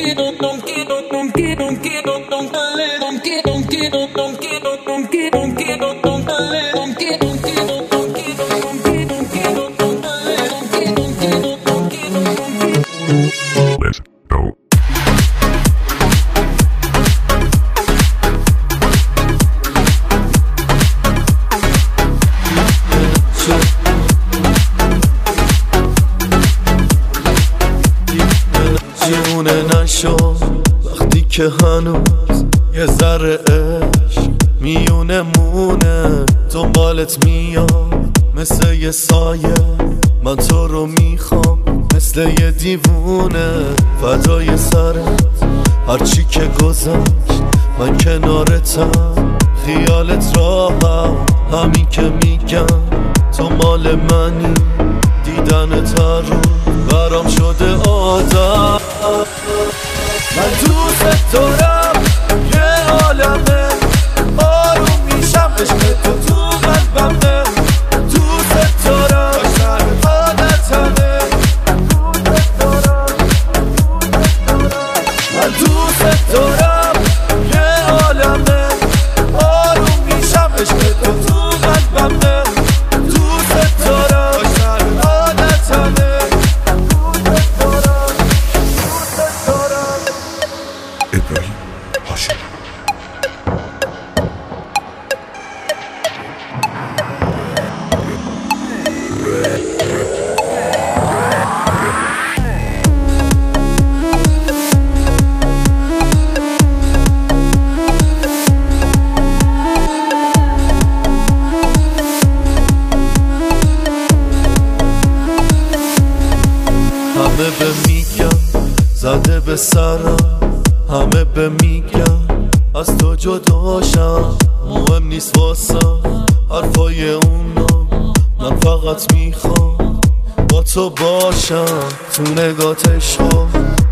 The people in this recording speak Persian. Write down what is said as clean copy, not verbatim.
دیوونه نشو وقتی که هنوز یه ذره عشق میونه مونه دنبالت میاد مثل یه سایه. من تو رو میخوام مثل یه دیوونه فدای سرت هرچی که گذشت من کنارتم خیالت راهم همین که میگم تو مال منی دیدنت هر روز برام شده عادت. من دوست دارم یه عالمه آروم میشم عشق تو قلبمه دوست دارم عادتمه من دوست دارم یه عالمه آروم میشم عشق تو قلبمه دوست دارم عادتمه ابراهیم هاشمی. همه به میگم زده به سرم همه به میگم از تو جداشم مهم نیست واسم حرفای اونا من فقط میخوام با تو باشم تو نگات عشق